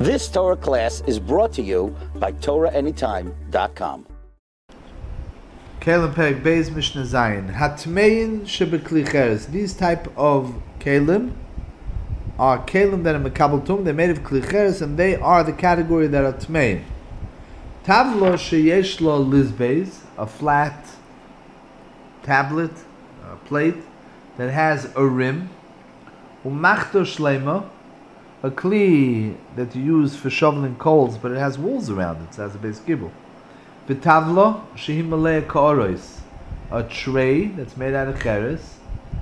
This Torah class is brought to you by TorahAnytime.com. Kelim Perek Beis Mishnah Zayin. Hatmein shebekli cheres. These type of kelim are kelim that are mekabel tum. They're made of kli cheres, and they are the category that are tmein. Tavlo sheyesh lo lizbeis, a flat tablet, a plate that has a rim. Umachto shleima, a kli that you use for shoveling coals, but it has walls around it, so it has a base gibel. V'tavlo shehi malei ka'oros, a tray that's made out of cheres.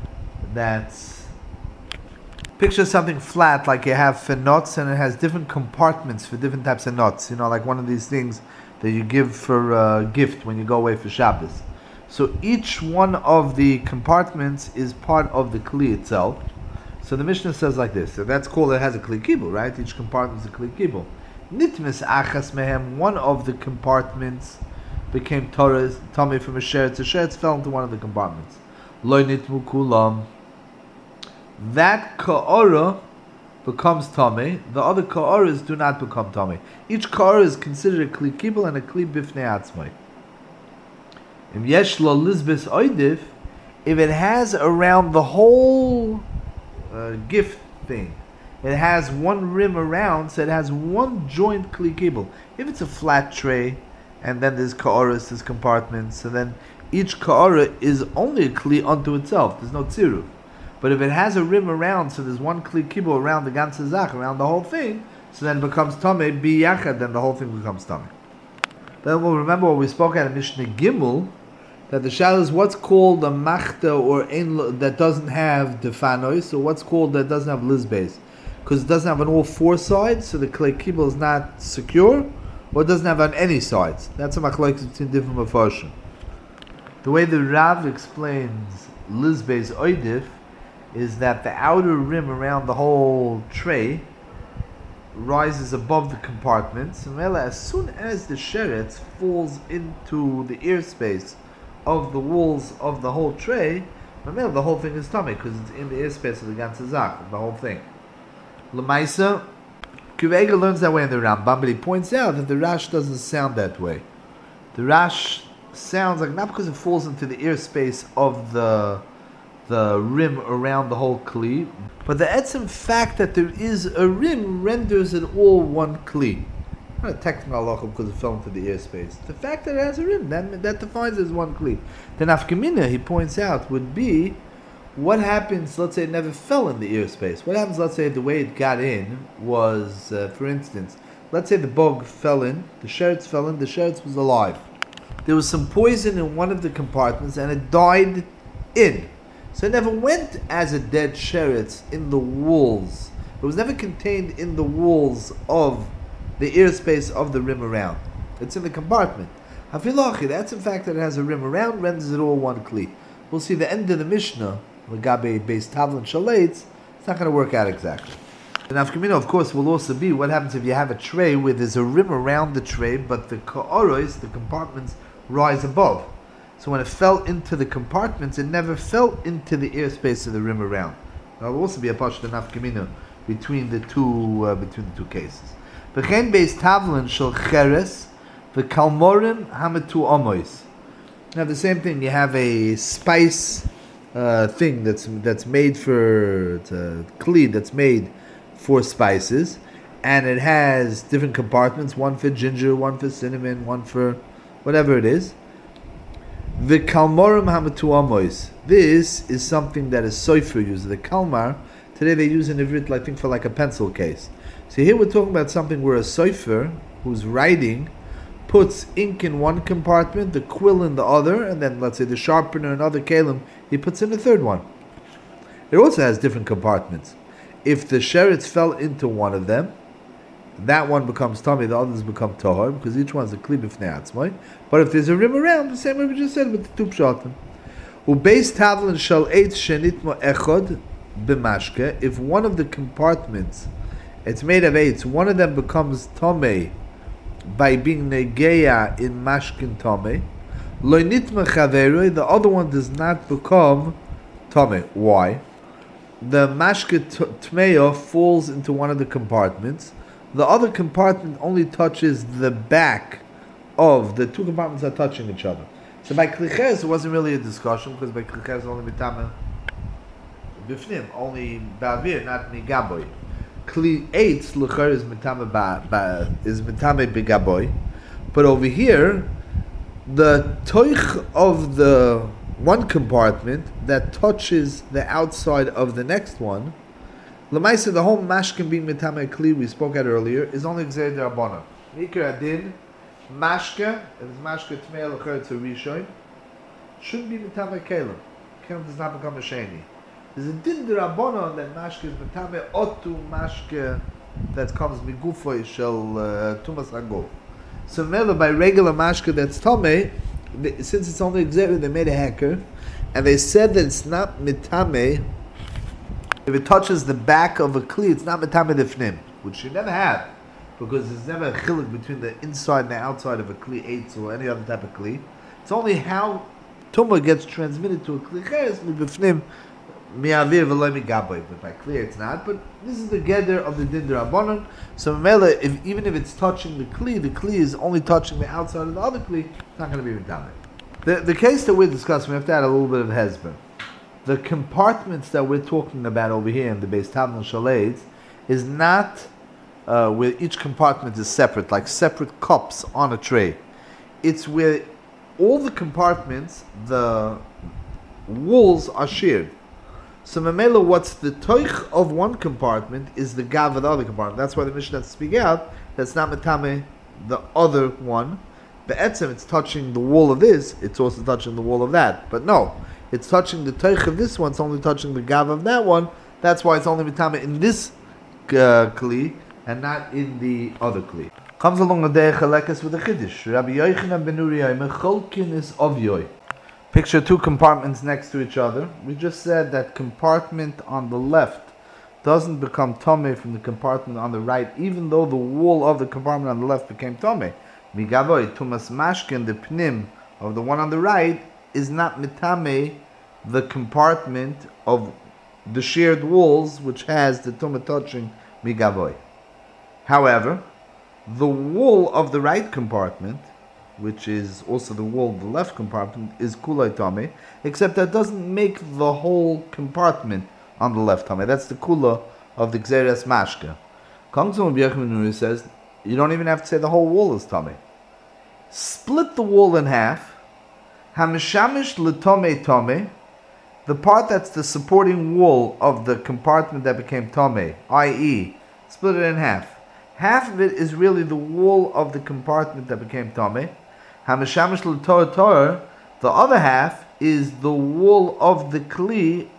Picture something flat like you have for nuts, and it has different compartments for different types of nuts. You know, like one of these things that you give for a gift when you go away for Shabbos. So each one of the compartments is part of the kli itself. So the Mishnah says like this. So that's called, it has a kli kibul, right? Each compartment is a kli kibul. Nitmis achas mehem, one of the compartments became Tomei from a sheretz. A sheretz fell into one of the compartments. Lo nitmu kulam. That ka'ora becomes Tomei. The other ka'oras do not become Tomei. Each ka'ora is considered a kli kibul and a kli bifnei atzmai. Im yesh lo lizbis oidif, if it has around the whole gift thing, it has one rim around, so it has one joint kli kibul. If it's a flat tray, and then there's ka'oras, there's compartments, and then each ka'ora is only a kli unto itself. There's no tziruf. But if it has a rim around, so there's one kli kibul around the ganze zach, around the whole thing, so then it becomes tamei biyachad, then the whole thing becomes tamei. Then we'll remember what we spoke at in Mishnah Gimel, that the shal is what's called a machta or ein that doesn't have defanois, or what's called that doesn't have lizbeis, because it doesn't have on all four sides, so the kli kibul is not secure, or it doesn't have on any sides. That's a machlokes between different mafarshim. The way the Rav explains lizbeis oidif is that the outer rim around the whole tray rises above the compartments, and as soon as the sheretz falls into the airspace of the walls of the whole tray, the whole thing is tummy because it's in the airspace of the ganze zach, the whole thing. Lemaisa, Kuvega learns that way in the Rambam, but he points out that the Rash doesn't sound that way. The Rash sounds like not because it falls into the airspace of the rim around the whole kli, but the etzem fact that there is a rim renders it all one kli. Not a technical halacha because it fell into the airspace. The fact that it has a rim, that defines it as one kli. The nafkamina, he points out, would be what happens, let's say it never fell in the airspace. What happens, let's say the way it got in was, for instance, let's say the bog fell in, the sheretz fell in, the sheretz was alive. There was some poison in one of the compartments and it died in. So it never went as a dead sheretz in the walls. It was never contained in the walls of the airspace of the rim around. It's in the compartment. Hafilachi, that's in fact that it has a rim around, renders it all one kli. We'll see the end of the Mishnah, Lagabe based Tavlin Shalates, it's not going to work out exactly. The nafkamina, of course, will also be what happens if you have a tray where there's a rim around the tray, but the ka'oros, the compartments, rise above. So when it fell into the compartments, it never fell into the airspace of the rim around. There will also be a pashta nafkamina between the two cases. V'chein beis tavlin shel cheres v'kalmorim hametu amois. Now the same thing. You have a spice thing that's made for it's a kli that's made for spices, and it has different compartments. One for ginger, one for cinnamon, one for whatever it is. The kalmorim hametu amois. This is something that a sofer uses. The kalmar today they use in Ivrit, I think, for like a pencil case. So here we're talking about something where a sofer who's writing puts ink in one compartment, the quill in the other, and then let's say the sharpener and other kalim, he puts in the third one. It also has different compartments. If the sheretz fell into one of them, that one becomes tummy, the others become tohar, because each one's a kli b'fnei atzmai. But if there's a rim around, the same way we just said with the two pshatim. Ubeis tavlin shal eitz shenitmo echod b'mashke, if one of the compartments, it's made of eights, one of them becomes tomei by being negeya in mashkin tomei, lo nitma chaveroi, the other one does not become tomei. Why? The mashke tmeya falls into one of the compartments, The other compartment only touches the back of the two compartments are touching each other. So by kliches, it wasn't really a discussion because by kliches only mitame bifnim, only ba'avir, not migaboy. Kli eitz l'cher is mitame bigaboy, but over here, the toich of the one compartment that touches the outside of the next one, l'maisa the whole mashkin being mitame kli we spoke at earlier is only gzeir derabbanan. Mikra adin. Mashke, if it's mashke tmei l'cher it's a rishon, shouldn't be mitame kelim. Kelim does not become a sheni. There's a din d'rabbanan that mashke is mitame otu mashke that comes migufoy shel tumas haguf. So mele by regular mashke that's tame, since it's only executed, they made a hacker, and they said that it's not mitame. If it touches the back of a kli, it's not mitame difnim, which you never have. Because there's never a chiluk between the inside and the outside of a kli eitz or any other type of kli. It's only how tumah gets transmitted to a kli ches mibifnim mi'avir v'lo migaboy. But by kli it's not. But this is the gather of the din d'rabbanan. So mele, even if it's touching the kli is only touching the outside of the other kli. It's not going to be mitame. The case that we're discussing, we have to add a little bit of hezbollah. The compartments that we're talking about over here in the Beis Tavlin Shalais is not where each compartment is separate, like separate cups on a tray. It's where all the compartments, the walls are shared. So Mamela, what's the toich of one compartment is the gav of the other compartment. That's why the Mishnah has to speak out. That's not metame the other one. Be'etzem, it's touching the wall of this, it's also touching the wall of that. But no, it's touching the toich of this one, it's only touching the gav of that one. That's why it's only metame in this kli, and not in the other kli. Comes along a day chalekes with a chiddush. Rabbi Yochanan ben Uriah mecholkin is ovyoy. Picture two compartments next to each other. We just said that compartment on the left doesn't become tomei from the compartment on the right, even though the wall of the compartment on the left became tomei. Migavoy tumas mashkin, the pnim of the one on the right, is not mitame the compartment of the shared walls, which has the tumah touching migavoy. However, the wall of the right compartment, which is also the wall of the left compartment, is kulay tameh, except that doesn't make the whole compartment on the left tameh. That's the kula of the gzeres mashka. Kongzon Rabbi Yochanan says you don't even have to say the whole wall is tameh. Split the wall in half. Hamishamish l'tomeh tameh, the part that's the supporting wall of the compartment that became tameh, i.e., split it in half. Half of it is really the wall of the compartment that became tameh. Hamishamish l'torah, the other half is the wall of the kli,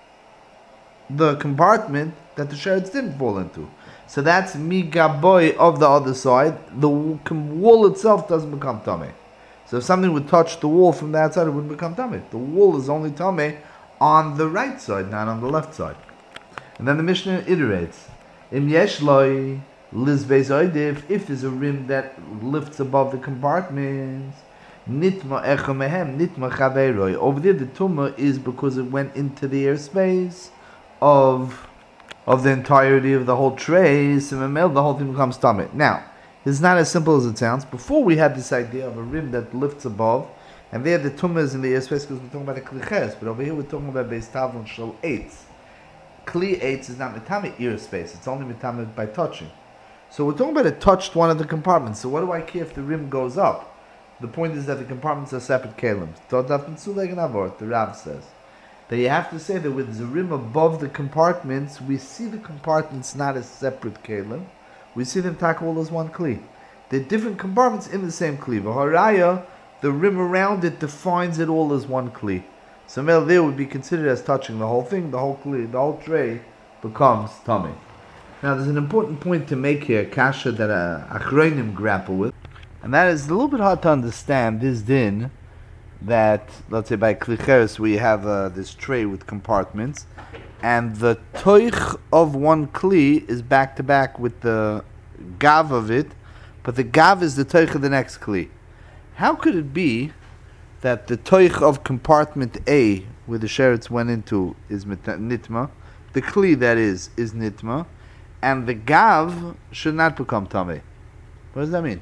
the compartment that the sherets didn't fall into. So that's migaboy of the other side. The wall itself doesn't become tameh. So if something would touch the wall from the outside, it wouldn't become tameh. The wall is only tameh on the right side, not on the left side. And then the Mishnah iterates. Im yesh loy lizvez oidiv, if there's a rim that lifts above the compartments, nitma echa mehem, nitma chaveiroi. Over there the tumah is because it went into the airspace of the entirety of the whole tray, so the whole thing becomes tameh. Now, it's not as simple as it sounds. Before we had this idea of a rim that lifts above, and there the tumah is in the airspace because we're talking about a kliches, but over here we're talking about Beis Tavlin Shel Eitz. Kli Eitz is not mitame airspace, it's only mitame by touching. So we're talking about it touched one of the compartments. So what do I care if the rim goes up? The point is that the compartments are separate kalims. The Rav says that you have to say that with the rim above the compartments, we see the compartments not as separate kalim. We see them all as one kli. They're different compartments in the same kli. V'haraya, the rim around it defines it all as one kli. So there would be considered as touching the whole thing, the whole kli, the whole tray becomes tummy. Now there's an important point to make here, kasha that achronim grapple with, and that is a little bit hard to understand this din that, let's say by klicheres we have this tray with compartments, and the toich of one kli is back to back with the gav of it, but the gav is the toich of the next kli. How could it be that the toich of compartment A, where the sherets went into, is nitma, the kli that is nitma, and the gav should not become tamei. What does that mean?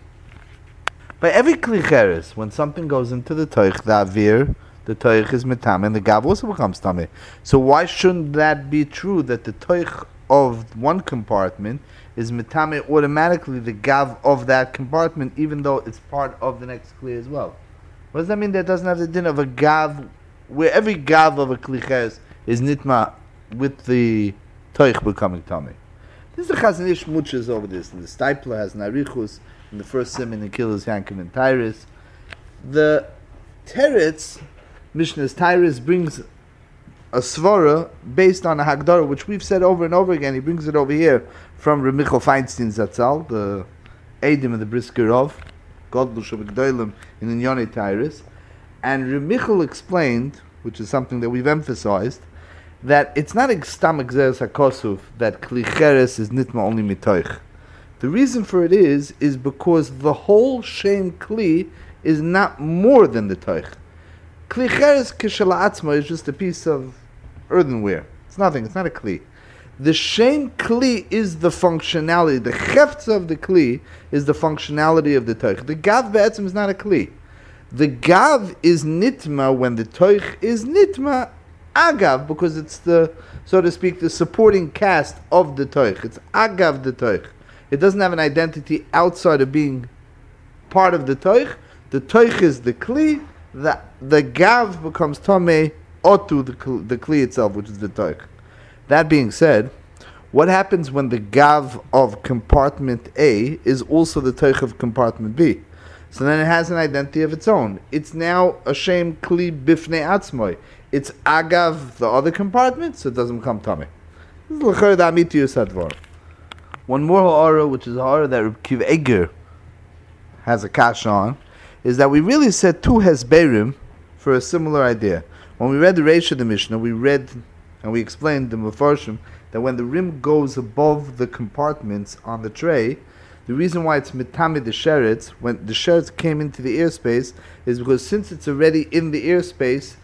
By every kli cheres, when something goes into the toich, the avir, the toich is metame, and the gav also becomes tamei. So why shouldn't that be true, that the toich of one compartment is metame automatically the gav of that compartment, even though it's part of the next kli as well? What does that mean? That doesn't have the din of a gav, where every gav of a kli cheres is nitma with the toich becoming tamei. This is the Chazon Ish muches over this. And the Stipler has Narichus in the first sim in the Killers Yankim and Tyrus. The Teretz, Mishnah's Tyrus, brings a svara based on a Hagdara, which we've said over and over again. He brings it over here from Reb Michal Feinstein Zatzal, the Eidim of the Briskerov, Godlush of Gdoilim in Inyone Tyrus. And Reb Michal explained, which is something that we've emphasized, that it's not stam exeres hakosuf that kli cheres is nitma only mitoich. The reason for it is because the whole shem kli is not more than the toich. Kli cheres kishala is just a piece of earthenware. It's nothing. It's not a kli. The shem kli is the functionality. The chefts of the kli is the functionality of the toich. The gav be'etzim is not a kli. The gav is nitma when the toich is nitma agav, because it's the, so to speak, the supporting cast of the toich. It's agav the toich. It doesn't have an identity outside of being part of the toich. The toich is the kli. The gav becomes tamei otu the kli itself, which is the toich. That being said, what happens when the gav of compartment A is also the toich of compartment B? So then it has an identity of its own. It's now a shem kli bifnei atzmoi. It's agav the other compartment, so it doesn't become tamei. This is l'chor the amitiyus hadvar. One more ha'ara, which is a ha'ara that Reb Kiv Eger has a kash on, is that we really said two hesberim for a similar idea. When we read the Reish of the Mishnah, we read and we explained the Mefarshim that when the rim goes above the compartments on the tray, the reason why it's mitame the sheretz, when the sheretz came into the airspace, is because since it's already in the airspace,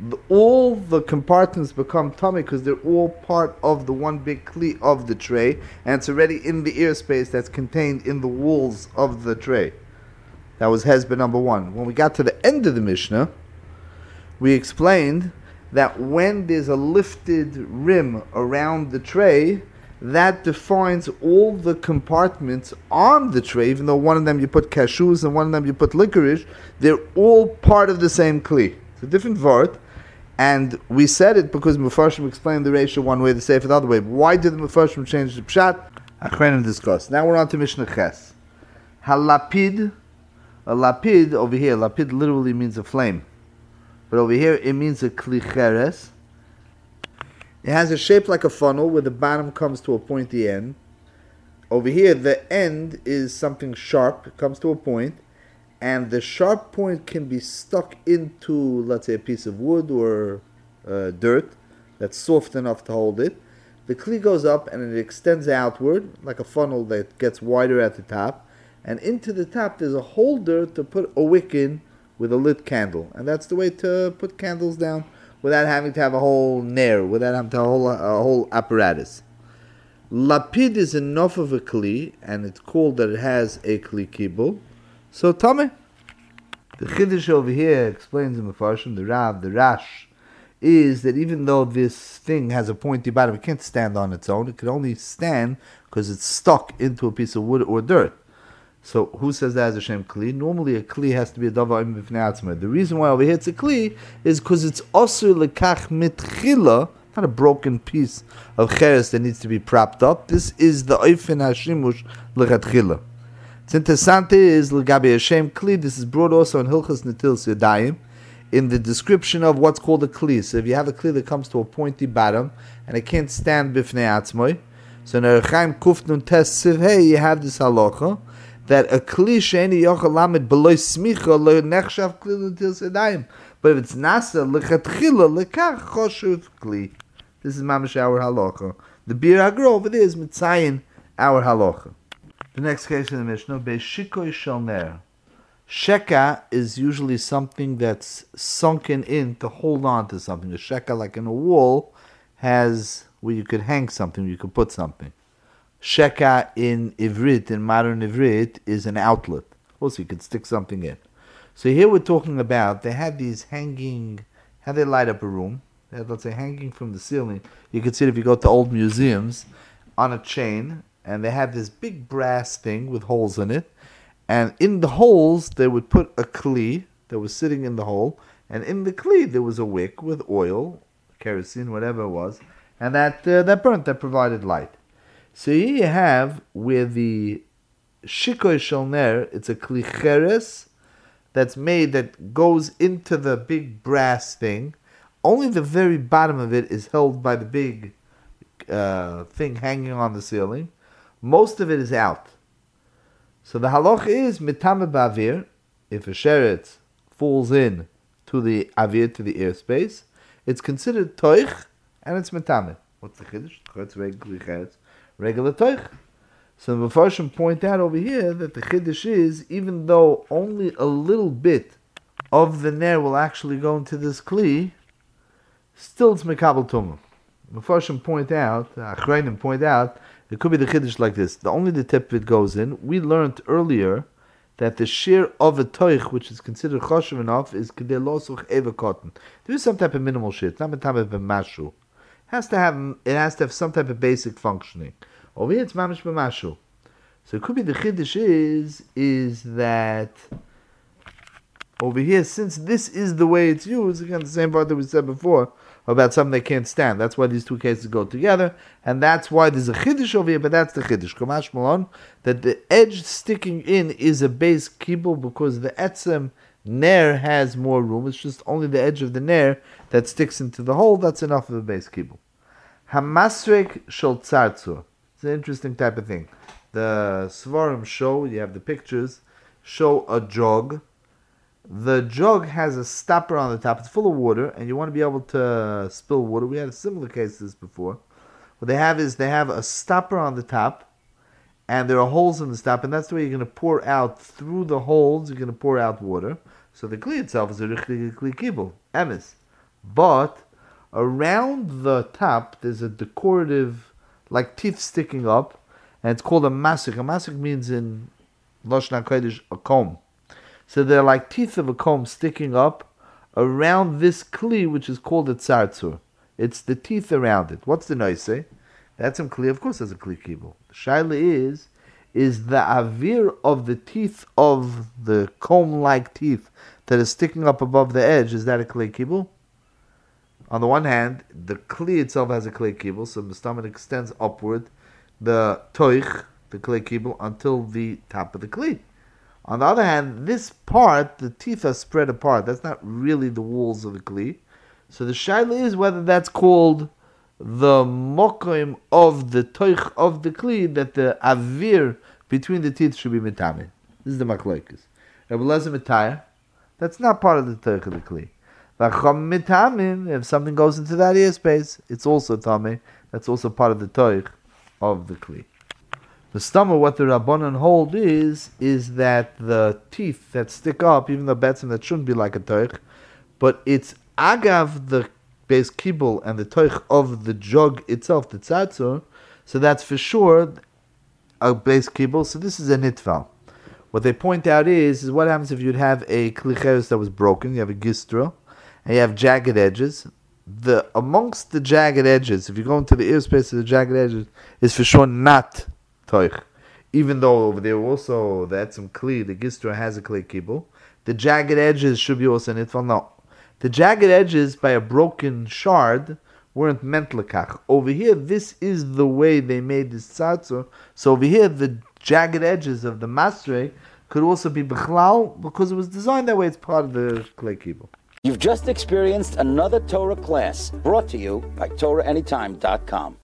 all the compartments become tummy because they're all part of the one big kli of the tray, and it's already in the airspace that's contained in the walls of the tray. That was hesbe number one. When we got to the end of the Mishnah, we explained that when there's a lifted rim around the tray, that defines all the compartments on the tray, even though one of them you put cashews and one of them you put licorice, they're all part of the same kli. It's a different word. And we said it because Mefarshim explained the ratio one way, the Sefer the other way. But why did the Mefarshim change the pshat? Achrenim discussed. Now we're on to Mishnah Ches. Halapid, a lapid over here, lapid literally means a flame. But over here it means a kli cheres. It has a shape like a funnel where the bottom comes to a pointy end. Over here the end is something sharp, it comes to a point. And the sharp point can be stuck into, let's say, a piece of wood or dirt that's soft enough to hold it. The kli goes up and it extends outward, like a funnel that gets wider at the top. And into the top there's a holder to put a wick in with a lit candle. And that's the way to put candles down without having to have a whole nair, without having to have a whole apparatus. Lapid is enough of a kli, and it's called that it has a kli kibul. So Tomei, the Chiddush over here explains in the Mefarshim, the Rav, the Rash, is that even though this thing has a pointy bottom, it can't stand on its own. It can only stand because it's stuck into a piece of wood or dirt. So who says that as a Shem Kli? Normally a Kli has to be a Davar Im B'fnei Atzmai. The reason why over here it's a Kli is because it's Osur Lekach Mitchila, not a broken piece of Cheres that needs to be propped up. This is the Oifen HaShimush Lechatchila. It's interesting is L'gabi Hashem Kli. This is brought also in Hilchas Netilas Yadayim in the description of what's called a Kli. So if you have a Kli that comes to a pointy bottom and it can't stand B'fnei Atzmai, so in Erechaim Kuf Nun Tes Siv Hey you have this halacha that a Kli she'eni yochel lamed beloy smicha lo nechshav Kli Netilas Yadayim. But if it's Nasa L'chatchila L'kach Choshev Kli. This is Mamash our halacha. The Bir Agra over there is Mitzayin our halacha. The next case in the Mishnah, Be'shikoi shel ner. Sheka is usually something that's sunken in to hold on to something. A sheka, like in a wall, has where you could hang something, where you could put something. Sheka in Ivrit, in modern Ivrit, is an outlet. Also, you could stick something in. So here we're talking about, they had these hanging, how they light up a room. They had, let's say, hanging from the ceiling. You can see it if you go to old museums, on a chain, and they had this big brass thing with holes in it. And in the holes, they would put a kli that was sitting in the hole. And in the kli, there was a wick with oil, kerosene, whatever it was. And that burnt, that provided light. So here you have where the shikoy shel ner, it's a kli cheres that's made, that goes into the big brass thing. Only the very bottom of it is held by the big thing hanging on the ceiling. Most of it is out. So the halacha is mitame ba'avir. If a sheretz falls in to the avir, to the airspace, it's considered toich and it's mitame. What's the chiddush? It's regular toich. So the Mefarshim point out over here that the chiddush is, even though only a little bit of the ner will actually go into this kli, still it's mekabel tumah. Mefarshim point out, Achrayim point out, it could be the chiddush like this. Only the tip of it goes in. We learned earlier that the shear of a toich, which is considered choshev enough, is kedei losuch eva cotton. There is some type of minimal shear. It's not a type of mashu. It has to have some type of basic functioning. Over here, it's mamish b'mashu. So it could be the chiddush is that over here, since this is the way it's used, again, the same part that we said before, about something they can't stand. That's why these two cases go together, and that's why there's a chiddush over here, but that's the chiddush. Kamash Malon, that the edge sticking in is a base kibul, because the etzem ner has more room. It's just only the edge of the ner that sticks into the hole. That's enough of a base kibul. Hamasrek shel tzartzur. It's an interesting type of thing. The Svarim show, you have the pictures, show a jug. The jug has a stopper on the top. It's full of water, and you want to be able to spill water. We had a similar case to this before. What they have is they have a stopper on the top, and there are holes in the stopper, and that's the way you're going to pour out through the holes. You're going to pour out water. So the kli itself is a richtige kli kibul, emes. But around the top, there's a decorative, like teeth sticking up, and it's called a masik. A masik means in Lashon HaKodesh a comb. So they're like teeth of a comb sticking up around this kli, which is called a tzartzur. It's the teeth around it. What's the noise? That's some kli. Of course, that's a kli kibul. The shaila is the avir of the teeth of the comb-like teeth that is sticking up above the edge. Is that a kli kibul? On the one hand, the kli itself has a kli kibul, so the stomach extends upward, the toich, the kli kibul, until the top of the kli. On the other hand, this part, the teeth are spread apart. That's not really the walls of the kli. So the shaila is whether that's called the mokoim of the toich of the kli, that the avir between the teeth should be mitame. This is the machlokes. Rabbi Elazar mitayr, that's not part of the toich of the kli. V'cham mitamin, if something goes into that airspace, it's also tame. That's also part of the toich of the kli. The stomach, what the Rabbanan hold is that the teeth that stick up, even though betzim that shouldn't be like a toich, but it's agav the base kibul and the toich of the jug itself, the tzatzur, so that's for sure a base kibul. So this is a nitval. What they point out is what happens if you'd have a klicheres that was broken, you have a gistra, and you have jagged edges. Amongst the jagged edges, if you go into the airspace of the jagged edges, is for sure not toich. Even though over there also that's some kli, the gistra has a kli kibul. The jagged edges should be also nitval. No. The jagged edges by a broken shard weren't meant lekach. Over here, this is the way they made this tzatzur. So over here, the jagged edges of the masrei could also be bechlal because it was designed that way. It's part of the kli kibul. You've just experienced another Torah class brought to you by TorahAnytime.com.